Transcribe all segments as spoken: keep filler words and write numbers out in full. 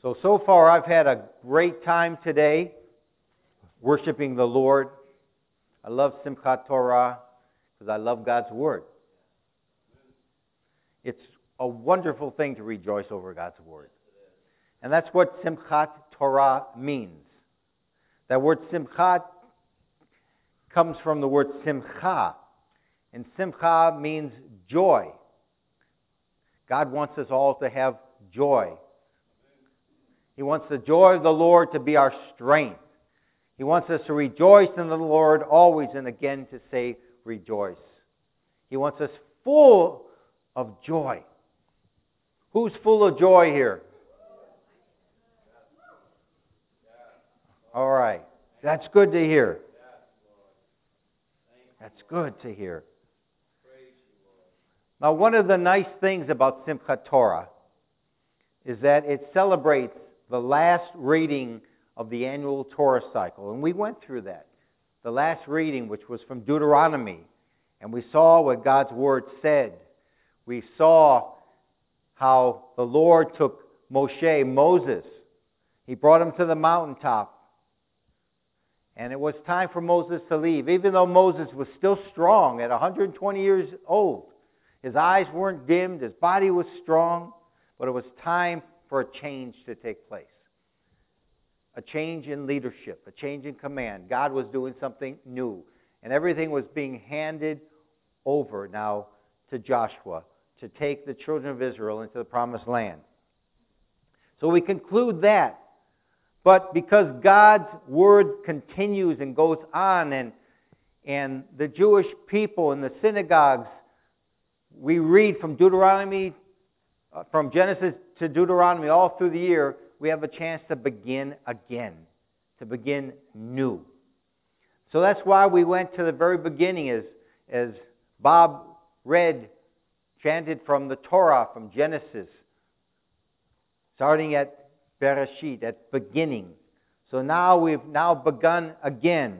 So, so far I've had a great time today worshiping the Lord. I love Simchat Torah because I love God's Word. It's a wonderful thing to rejoice over God's Word. And that's what Simchat Torah means. That word Simchat comes from the word Simcha. And Simcha means joy. God wants us all to have joy. He wants the joy of the Lord to be our strength. He wants us to rejoice in the Lord always, and again to say rejoice. He wants us full of joy. Who's full of joy here? All right. That's good to hear. That's good to hear. Now, one of the nice things about Simchat Torah is that it celebrates the last reading of the annual Torah cycle. And we went through that. The last reading, which was from Deuteronomy. And we saw what God's Word said. We saw how the Lord took Moshe, Moses. He brought him to the mountaintop. And it was time for Moses to leave. Even though Moses was still strong at one hundred twenty years old. His eyes weren't dimmed. His body was strong. But it was time for a change to take place. A change in leadership. A change in command. God was doing something new. And everything was being handed over now to Joshua to take the children of Israel into the promised land. So we conclude that. But because God's Word continues and goes on, and, and the Jewish people in the synagogues, we read from Deuteronomy, uh, from Genesis to Deuteronomy all through the year, we have a chance to begin again, to begin new. So that's why we went to the very beginning, as, as Bob read, chanted from the Torah, from Genesis, starting at Bereshit, at beginning. So now we've now begun again.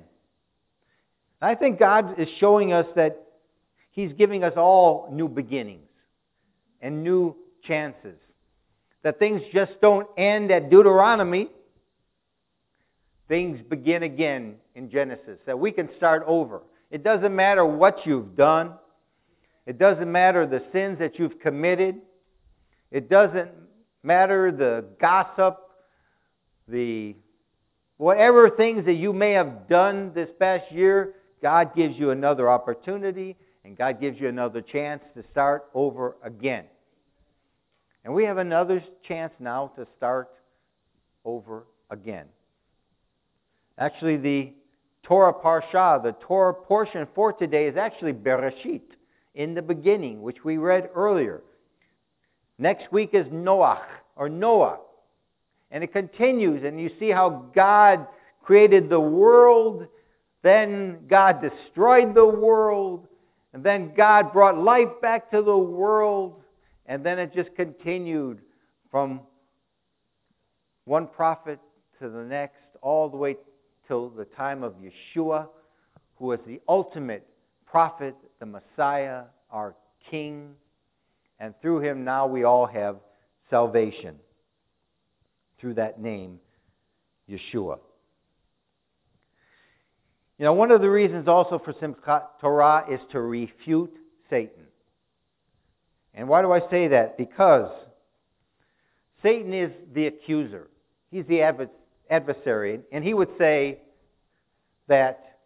I think God is showing us that He's giving us all new beginnings and new chances. That things just don't end at Deuteronomy. Things begin again in Genesis. That we can start over. It doesn't matter what you've done. It doesn't matter the sins that you've committed. It doesn't matter the gossip, the whatever things that you may have done this past year. God gives you another opportunity, and God gives you another chance to start over again. And we have another chance now to start over again. Actually, the Torah Parsha, the Torah portion for today is actually Bereshit, in the beginning, which we read earlier. Next week is Noach, or Noah. And it continues, and you see how God created the world, then God destroyed the world, and then God brought life back to the world, and then it just continued from one prophet to the next, all the way till the time of Yeshua, who was the ultimate prophet, the Messiah, our King. And through Him now we all have salvation. Through that name, Yeshua. You know, one of the reasons also for Simchat Torah is to refute Satan. And why do I say that? Because Satan is the accuser. He's the adv- adversary. And he would say that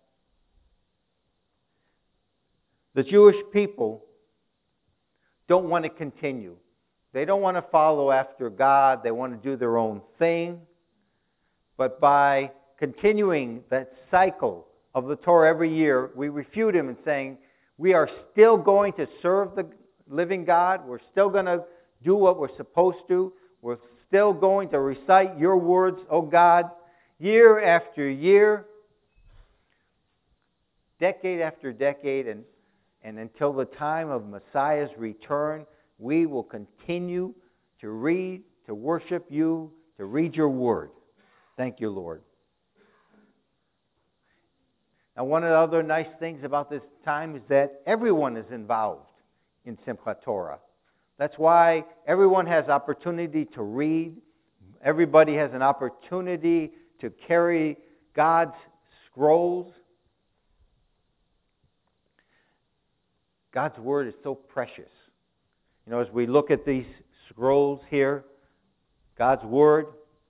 the Jewish people don't want to continue. They don't want to follow after God. They want to do their own thing. But by continuing that cycle of the Torah every year, we refute him and saying, we are still going to serve the living God. We're still going to do what we're supposed to. We're still going to recite your words, O God, year after year, decade after decade, and, and until the time of Messiah's return, we will continue to read, to worship you, to read your word. Thank you, Lord. Now, one of the other nice things about this time is that everyone is involved in Simchat Torah. That's why everyone has opportunity to read Everybody has an opportunity to carry God's scrolls. God's Word is so precious. You know, as we look at these scrolls here, God's Word,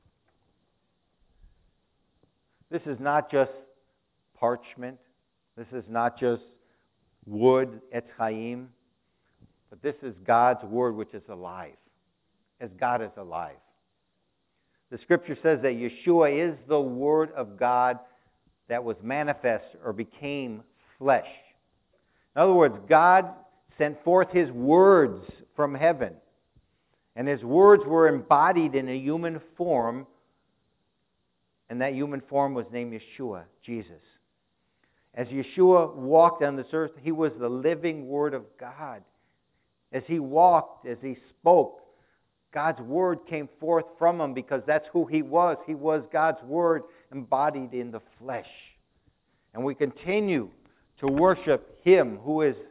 this is not just parchment. This is not just wood, Etz Chaim. But this is God's Word which is alive, as God is alive. The Scripture says that Yeshua is the Word of God that was manifest or became flesh. In other words, God sent forth His words from heaven. And His words were embodied in a human form. And that human form was named Yeshua, Jesus. As Yeshua walked on this earth, He was the living Word of God. As He walked, as He spoke, God's Word came forth from Him because that's who He was. He was God's Word embodied in the flesh. And we continue to worship Him who is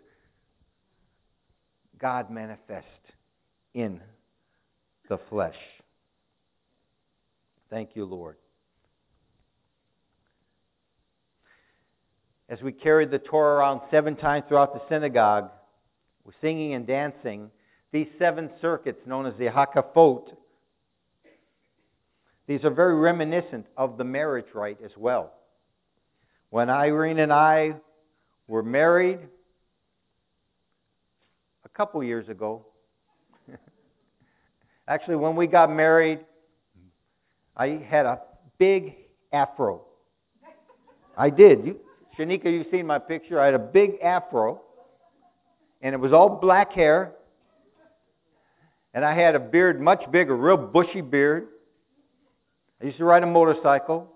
God manifest in the flesh. Thank you, Lord. As we carried the Torah around seven times throughout the synagogue, we're singing and dancing, these seven circuits known as the Hakafot, these are very reminiscent of the marriage rite as well. When Irene and I were married a couple years ago, actually when we got married, I had a big afro. I did. You, Shanika, you've seen my picture. I had a big afro, and it was all black hair, and I had a beard much bigger, real bushy beard. I used to ride a motorcycle.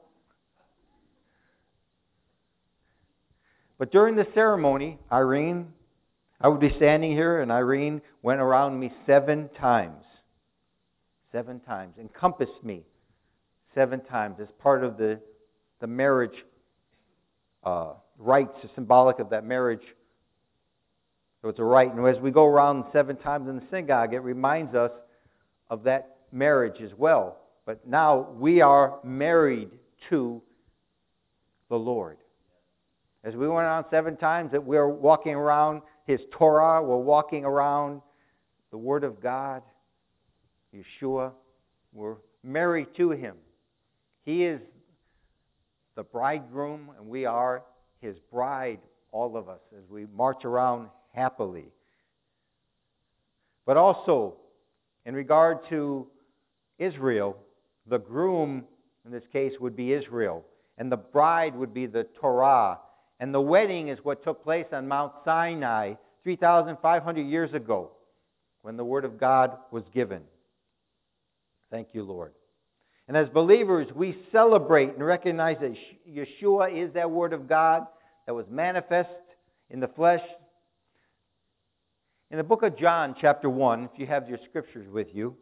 But during the ceremony, Irene, I would be standing here, and Irene went around me seven times. Seven times. Encompassed me seven times as part of the, the marriage uh, rites, symbolic of that marriage. So it's a rite. And as we go around seven times in the synagogue, it reminds us of that marriage as well. But now we are married to the Lord. As we went around seven times, that we're walking around His Torah, we're walking around the Word of God, Yeshua. We're married to Him. He is the bridegroom, and we are His bride, all of us, as we march around happily. But also, in regard to Israel, the groom, in this case, would be Israel, and the bride would be the Torah. And the wedding is what took place on Mount Sinai three thousand five hundred years ago, when the Word of God was given. Thank you, Lord. And as believers, we celebrate and recognize that Yeshua is that Word of God that was manifest in the flesh. In the book of John, chapter one, if you have your scriptures with you,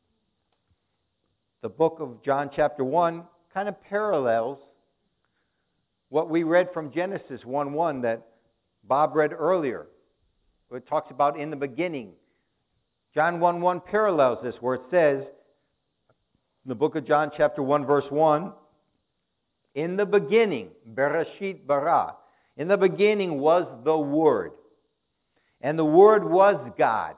the book of John, chapter one, kind of parallels what we read from Genesis one one that Bob read earlier, where it talks about in the beginning. John one one parallels this, where it says, in the book of John, chapter one, verse one, in the beginning, Bereshit bara, in the beginning was the Word, and the Word was God.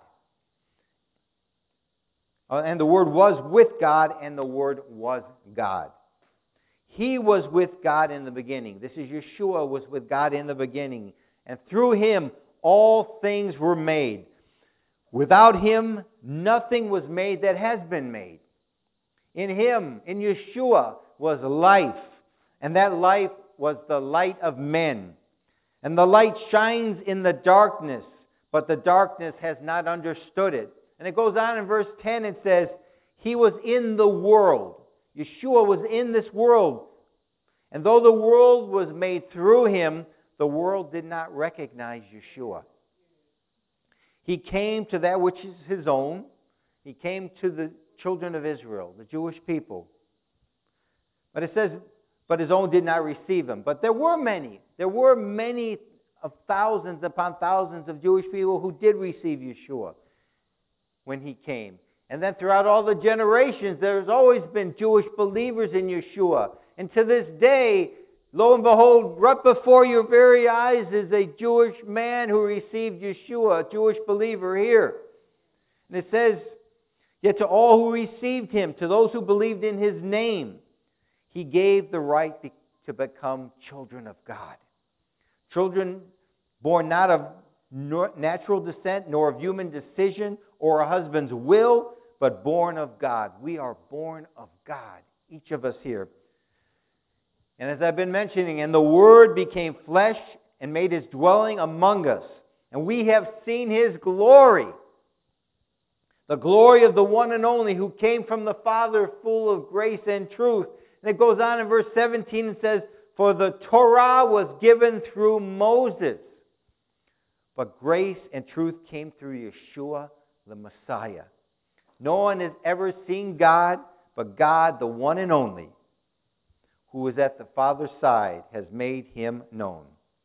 Uh, and the Word was with God, and the Word was God. He was with God in the beginning. This is Yeshua was with God in the beginning. And through Him, all things were made. Without Him, nothing was made that has been made. In Him, in Yeshua, was life. And that life was the light of men. And the light shines in the darkness, but the darkness has not understood it. And it goes on in verse ten, it says, He was in the world. Yeshua was in this world. And though the world was made through Him, the world did not recognize Yeshua. He came to that which is His own. He came to the children of Israel, the Jewish people. But it says, but His own did not receive Him. But there were many. There were many of thousands upon thousands of Jewish people who did receive Yeshua when He came. And then throughout all the generations, there's always been Jewish believers in Yeshua. And to this day, lo and behold, right before your very eyes is a Jewish man who received Yeshua, a Jewish believer here. And it says, yet to all who received him, to those who believed in his name, he gave the right to become children of God. Children born not of natural descent, nor of human decision or a husband's will, but born of God. We are born of God, each of us here. And as I've been mentioning, and the Word became flesh and made his dwelling among us. And we have seen his glory, the glory of the one and only who came from the Father, full of grace and truth. And it goes on in verse seventeen and says, for the Torah was given through Moses, but grace and truth came through Yeshua, the Messiah. No one has ever seen God, but God, the one and only, who is at the Father's side, has made him known.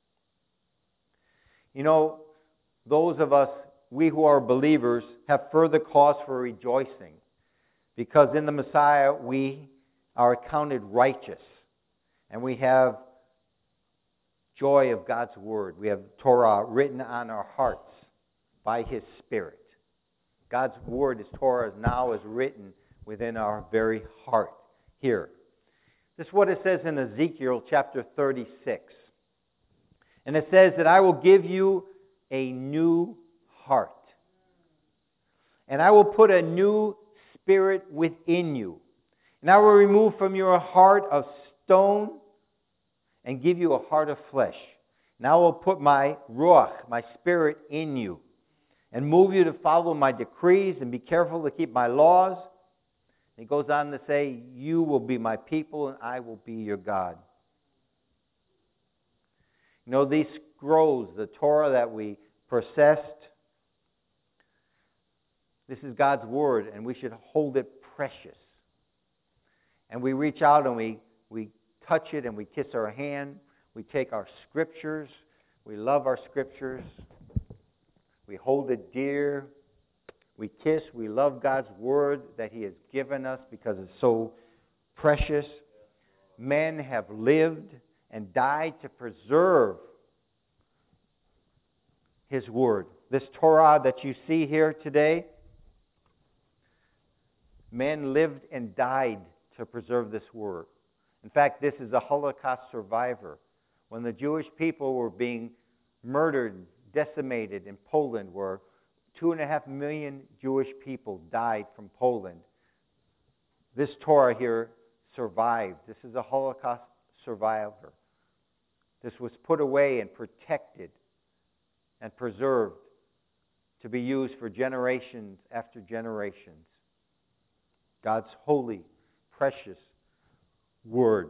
You know, those of us, we who are believers, have further cause for rejoicing, because in the Messiah we are accounted righteous, and we have joy of God's Word. We have Torah written on our hearts by his Spirit. God's Word, his Torah, is now is written within our very heart here. This is what it says in Ezekiel chapter thirty-six. And it says that I will give you a new heart. And I will put a new spirit within you. And I will remove from your heart of stone and give you a heart of flesh. And I will put my ruach, my spirit, in you, and move you to follow my decrees and be careful to keep my laws. And he goes on to say, you will be my people and I will be your God. You know, these scrolls, the Torah that we processed, this is God's Word, and we should hold it precious. And we reach out and we, we touch it and we kiss our hand. We take our scriptures. We love our scriptures. We hold it dear. We kiss. We love God's Word that he has given us because it's so precious. Men have lived and died to preserve his Word. This Torah that you see here today, men lived and died to preserve this Word. In fact, this is a Holocaust survivor. When the Jewish people were being murdered, decimated in Poland, where two and a half million Jewish people died from Poland, this Torah here survived. This is a Holocaust survivor. This was put away and protected and preserved to be used for generations after generations. God's holy, precious Word.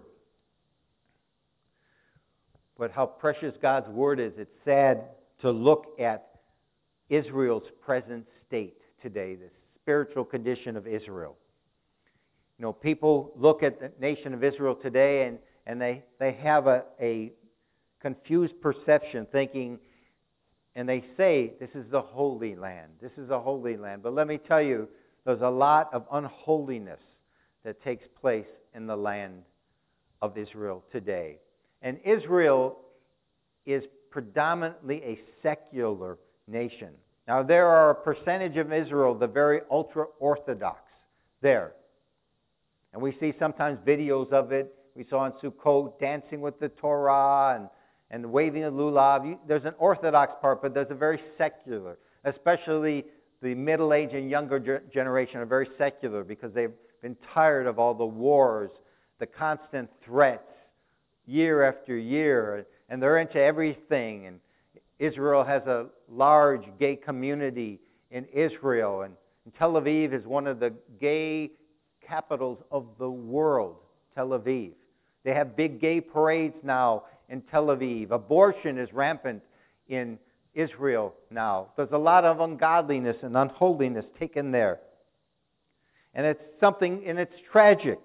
But how precious God's Word is, it's sad to look at Israel's present state today, the spiritual condition of Israel. You know, people look at the nation of Israel today and, and they, they have a, a confused perception, thinking, and they say, this is the Holy Land. This is the Holy Land. But let me tell you, there's a lot of unholiness that takes place in the land of Israel today. And Israel is predominantly a secular nation. Now, there are a percentage of Israel, the very ultra-Orthodox, there. And we see sometimes videos of it. We saw in Sukkot dancing with the Torah and, and waving the lulav. You, there's an Orthodox part, but there's a very secular, especially the middle-aged and younger ge- generation are very secular because they've been tired of all the wars, the constant threats, year after year, and they're into everything. And Israel has a large gay community in Israel, and Tel Aviv is one of the gay capitals of the world, Tel Aviv. They have big gay parades now in Tel Aviv. Abortion is rampant in Israel now. There's a lot of ungodliness and unholiness taken there. And it's something, and it's tragic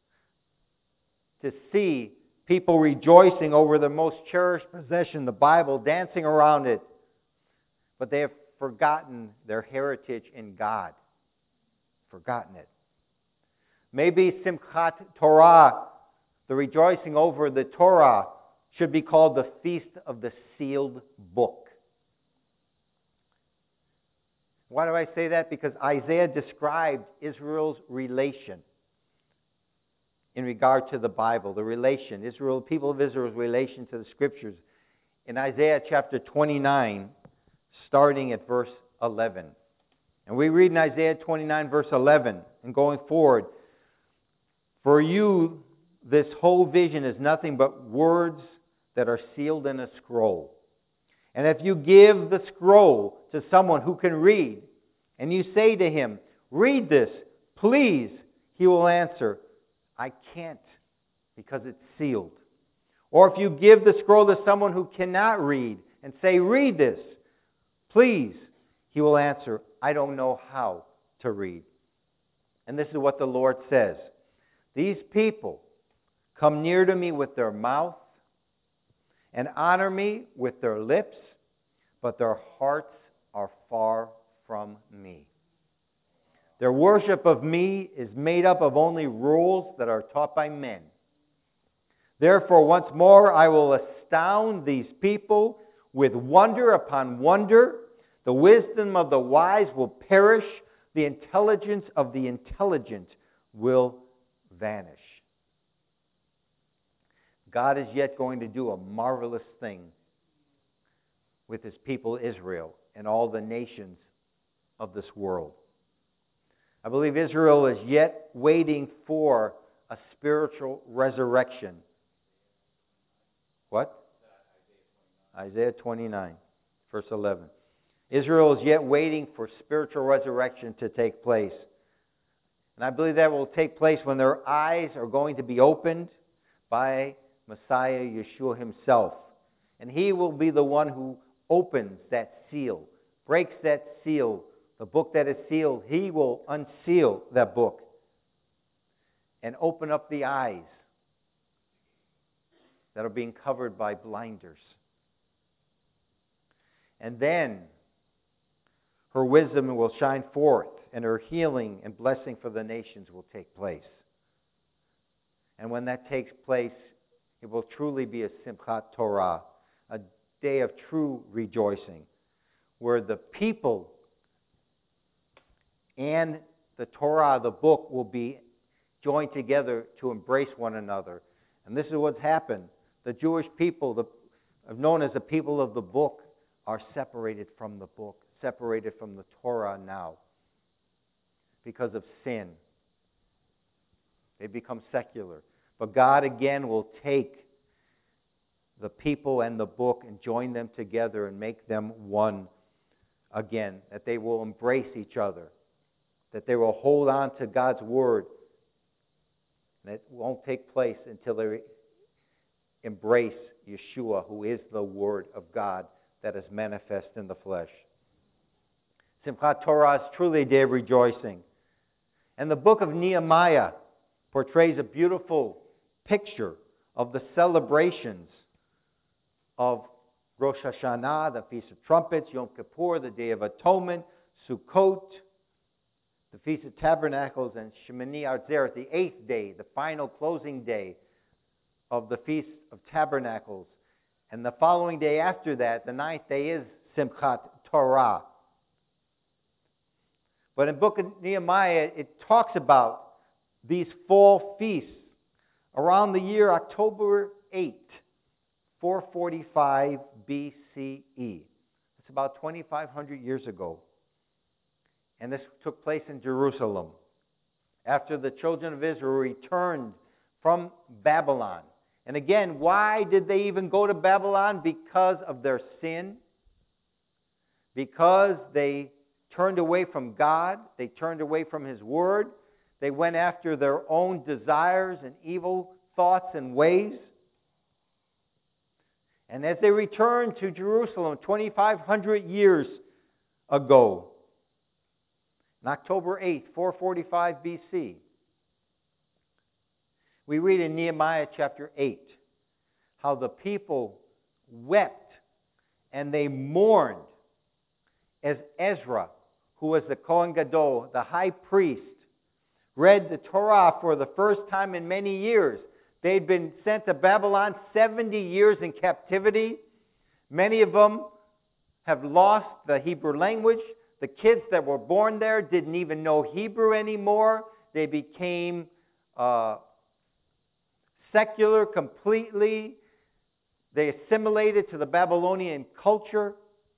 to see people rejoicing over their most cherished possession, the Bible, dancing around it. But they have forgotten their heritage in God. forgotten it. Maybe Simchat Torah, the rejoicing over the Torah, should be called the Feast of the Sealed Book. Why do I say that? Because Isaiah described Israel's relation in regard to the Bible, the relation, Israel, people of Israel's relation to the Scriptures. In Isaiah chapter twenty-nine, starting at verse eleven. And we read in Isaiah twenty-nine, verse eleven, and going forward, "For you, this whole vision is nothing but words that are sealed in a scroll. And if you give the scroll to someone who can read, and you say to him, 'Read this, please,' he will answer, 'I can't, because it's sealed.' Or if you give the scroll to someone who cannot read, and say, 'Read this, please,' he will answer, 'I don't know how to read.'" And this is what the Lord says. "These people come near to me with their mouth and honor me with their lips, but their hearts are far from me. Their worship of me is made up of only rules that are taught by men. Therefore, once more, I will astound these people with wonder upon wonder. The wisdom of the wise will perish. The intelligence of the intelligent will vanish." God is yet going to do a marvelous thing with His people Israel and all the nations of this world. I believe Israel is yet waiting for a spiritual resurrection. What? Isaiah twenty-nine, verse eleven. Israel is yet waiting for spiritual resurrection to take place. And I believe that will take place when their eyes are going to be opened by Messiah Yeshua Himself. And He will be the one who opens that seal, breaks that seal, the book that is sealed. He will unseal that book and open up the eyes that are being covered by blinders. And then her wisdom will shine forth, and her healing and blessing for the nations will take place. And when that takes place, it will truly be a Simchat Torah, a day of true rejoicing, where the people and the Torah, the book, will be joined together to embrace one another. And this is what's happened. The Jewish people, the, known as the people of the book, are separated from the book, separated from the Torah now because of sin. They become secular. But God again will take the people and the book and join them together and make them one again. That they will embrace each other. That they will hold on to God's Word. And it won't take place until they embrace Yeshua, who is the Word of God that is manifest in the flesh. Simchat Torah is truly a day of rejoicing. And the book of Nehemiah portrays a beautiful picture of the celebrations of Rosh Hashanah, the Feast of Trumpets, Yom Kippur, the Day of Atonement, Sukkot, the Feast of Tabernacles, and Shemini Atzeret, the eighth day, the final closing day of the Feast of Tabernacles. And the following day after that, the ninth day, is Simchat Torah. But in the book of Nehemiah, it talks about these fall feasts around the year October eighth, four forty-five B C E. It's about twenty-five hundred years ago. And this took place in Jerusalem after the children of Israel returned from Babylon. And again, why did they even go to Babylon? Because of their sin. Because they turned away from God. They turned away from His Word. They went after their own desires and evil thoughts and ways. And as they returned to Jerusalem twenty-five hundred years ago, on October eighth, four forty-five B C, we read in Nehemiah chapter eight how the people wept and they mourned as Ezra, who was the Kohen Gadol, the high priest, read the Torah for the first time in many years. They'd been sent to Babylon seventy years in captivity. Many of them have lost the Hebrew language. The kids that were born there didn't even know Hebrew anymore. They became uh, secular completely. They assimilated to the Babylonian culture.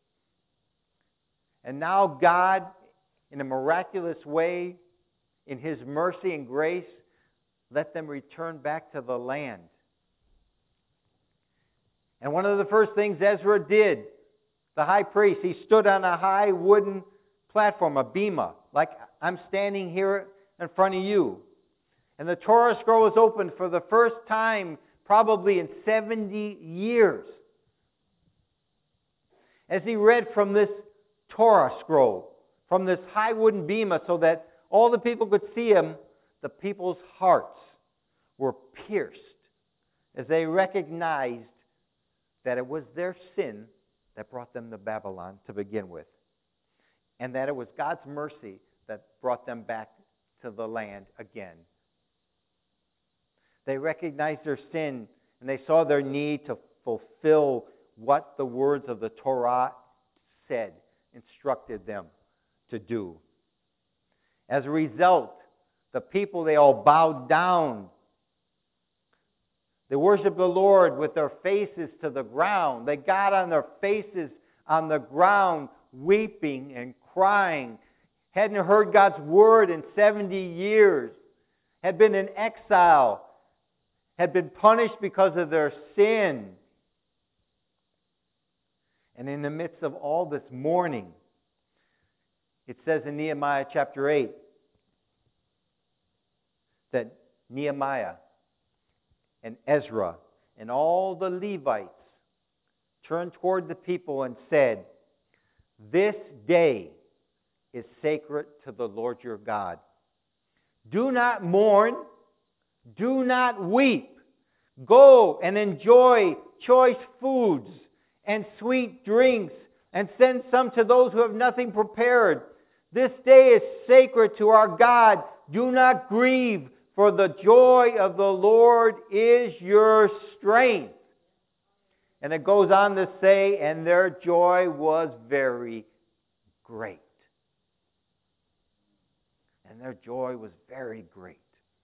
And now God, in a miraculous way, in His mercy and grace, let them return back to the land. And one of the first things Ezra did, the high priest, he stood on a high wooden platform, a bema, like I'm standing here in front of you. And the Torah scroll was opened for the first time probably in seventy years. As he read from this Torah scroll, from this high wooden bema, so that all the people could see him, the people's hearts were pierced as they recognized that it was their sin that brought them to Babylon to begin with, and that it was God's mercy that brought them back to the land again. They recognized their sin, and they saw their need to fulfill what the words of the Torah said, instructed them to do. As a result, the people, they all bowed down. They worshiped the Lord with their faces to the ground. They got on their faces on the ground, weeping and crying. Hadn't heard God's word in seventy years. Had been in exile. Had been punished because of their sin. And in the midst of all this mourning, it says in Nehemiah chapter eight that Nehemiah and Ezra and all the Levites turned toward the people and said, "This day is sacred to the Lord your God. Do not mourn, do not weep. Go and enjoy choice foods and sweet drinks, and send some to those who have nothing prepared. This day is sacred to our God. Do not grieve, for the joy of the Lord is your strength." And it goes on to say, and their joy was very great. And their joy was very great.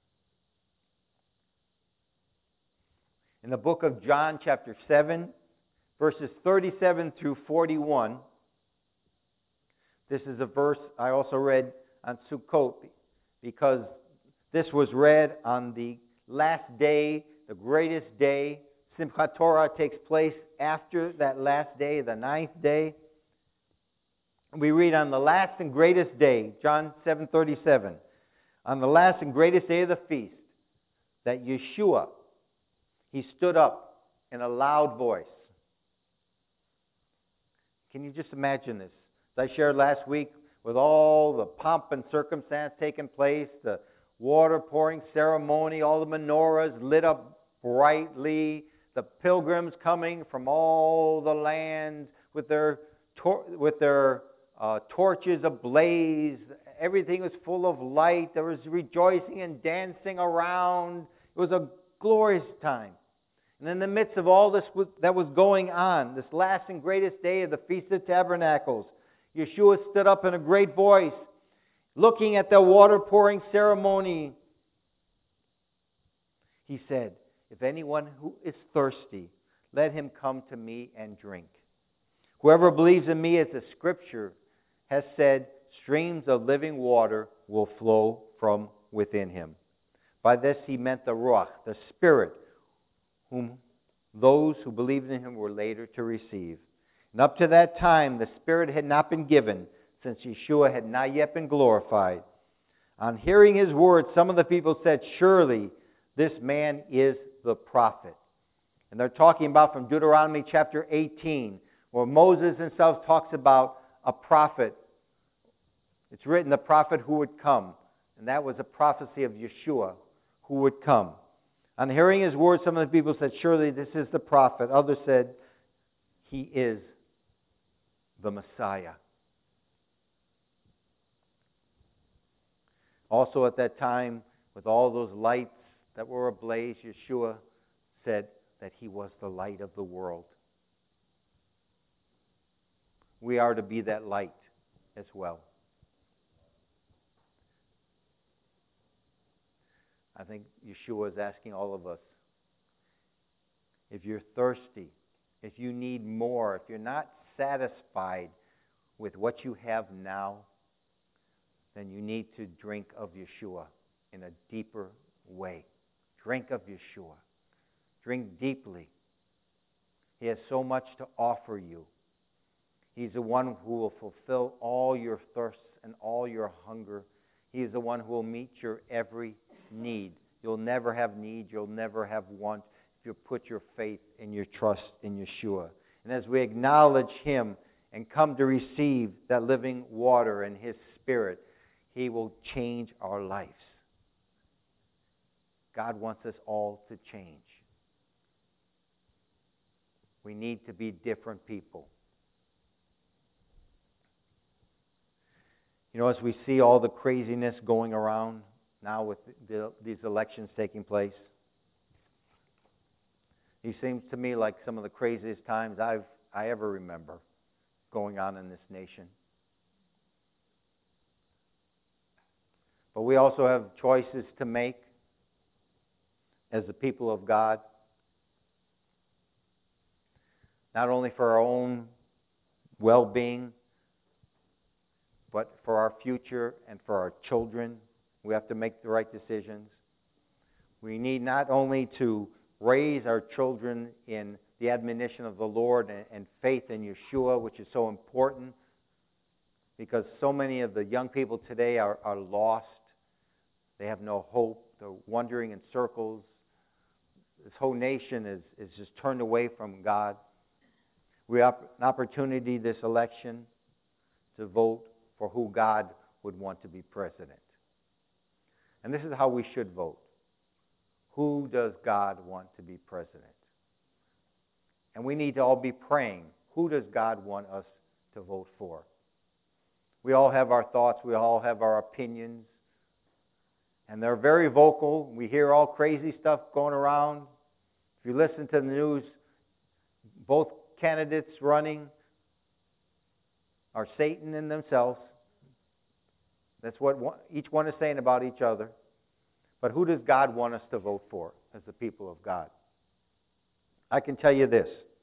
In the book of John, chapter seven, verses thirty-seven through forty-one, this is a verse I also read on Sukkot, because this was read on the last day, the greatest day. Simchat Torah takes place after that last day, the ninth day. We read on the last and greatest day, John seven thirty-seven, on the last and greatest day of the feast, that Yeshua, he stood up in a loud voice. Can you just imagine this? As I shared last week, with all the pomp and circumstance taking place, the water pouring ceremony, all the menorahs lit up brightly, the pilgrims coming from all the lands with their tor- with their uh, torches ablaze. Everything was full of light. There was rejoicing and dancing around. It was a glorious time. And in the midst of all this that was going on, this last and greatest day of the Feast of Tabernacles, Yeshua stood up in a great voice, looking at the water pouring ceremony. He said, "If anyone who is thirsty, let him come to me and drink. Whoever believes in me, as the Scripture has said, streams of living water will flow from within him." By this he meant the Ruach, the Spirit, whom those who believed in him were later to receive. And up to that time, the Spirit had not been given, since Yeshua had not yet been glorified. On hearing his words, some of the people said, "Surely this man is the prophet." And they're talking about from Deuteronomy chapter eighteen, where Moses himself talks about a prophet. It's written, the prophet who would come. And that was a prophecy of Yeshua, who would come. On hearing his words, some of the people said, "Surely this is the prophet." Others said, "He is the Messiah." Also at that time, with all those lights that were ablaze, Yeshua said that he was the light of the world. We are to be that light as well. I think Yeshua is asking all of us, if you're thirsty, if you need more, if you're not satisfied with what you have now, then you need to drink of Yeshua in a deeper way. Drink of Yeshua. Drink deeply. He has so much to offer you. He's the one who will fulfill all your thirsts and all your hunger. He is the one who will meet your every need. You'll never have need. You'll never have want if you put your faith and your trust in Yeshua. And as we acknowledge Him and come to receive that living water and His Spirit, He will change our lives. God wants us all to change. We need to be different people. You know, as we see all the craziness going around now with the, these elections taking place, it seems to me like some of the craziest times I've I ever remember going on in this nation. But we also have choices to make as the people of God, not only for our own well-being, but for our future and for our children. We have to make the right decisions. We need not only to raise our children in the admonition of the Lord and, and faith in Yeshua, which is so important, because so many of the young people today are, are lost. They have no hope. They're wandering in circles. This whole nation is, is just turned away from God. We have an opportunity this election to vote for who God would want to be president. And this is how we should vote. Who does God want to be president? And we need to all be praying, who does God want us to vote for? We all have our thoughts, we all have our opinions, and they're very vocal. We hear all crazy stuff going around. If you listen to the news, both candidates running are Satan in themselves. That's what one, each one is saying about each other. But who does God want us to vote for as the people of God? I can tell you this.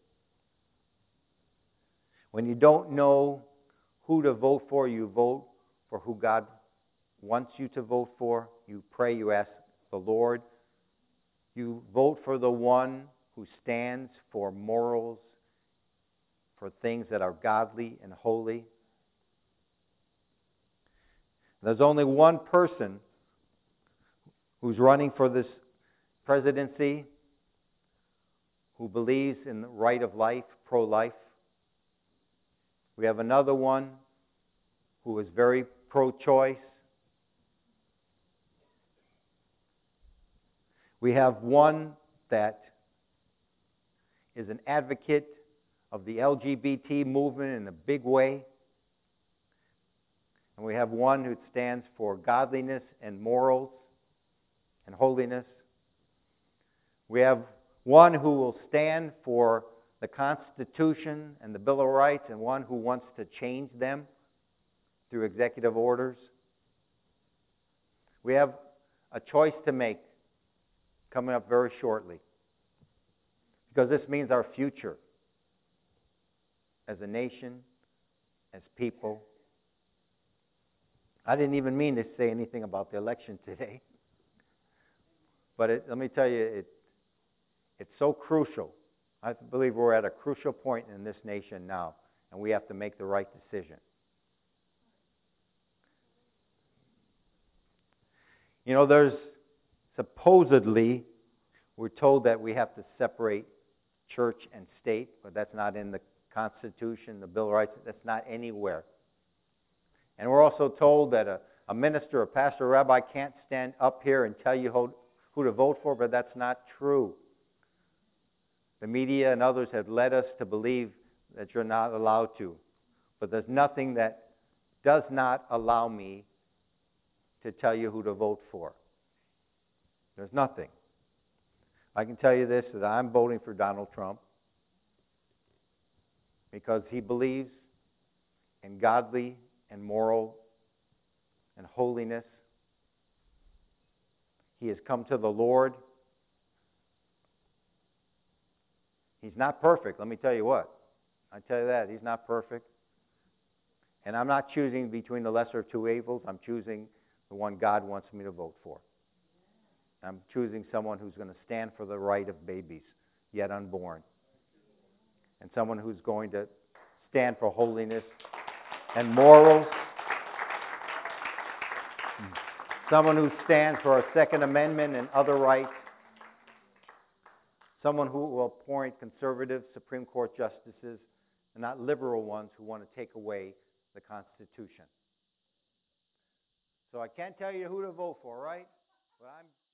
When you don't know who to vote for, you vote for who God wants you to vote for. You pray, you ask the Lord. You vote for the one who stands for morals, for things that are godly and holy. There's only one person who's running for this presidency who believes in the right of life, pro-life. We have another one who is very pro-choice. We have one that is an advocate of the L G B T movement in a big way. And we have one who stands for godliness and morals and holiness. We have one who will stand for the Constitution and the Bill of Rights, and one who wants to change them through executive orders. We have a choice to make coming up very shortly, because this means our future as a nation, as people. I didn't even mean to say anything about the election today, but it, let me tell you, it, it's so crucial. I believe we're at a crucial point in this nation now, and we have to make the right decision. You know, there's supposedly, we're told that we have to separate church and state, but that's not in the Constitution, the Bill of Rights, that's not anywhere. And we're also told that a, a minister, a pastor, a rabbi can't stand up here and tell you who, who to vote for, but that's not true. The media and others have led us to believe that you're not allowed to. But there's nothing that does not allow me to tell you who to vote for. There's nothing. I can tell you this, that I'm voting for Donald Trump because he believes in godly and moral and holiness. He has come to the Lord. He's not perfect, let me tell you what. I tell you that, he's not perfect. And I'm not choosing between the lesser of two evils. I'm choosing the one God wants me to vote for. I'm choosing someone who's going to stand for the right of babies, yet unborn. And someone who's going to stand for holiness and morals. Someone who stands for a Second Amendment and other rights. Someone who will appoint conservative Supreme Court justices and not liberal ones who want to take away the Constitution. So I can't tell you who to vote for, right? But I'm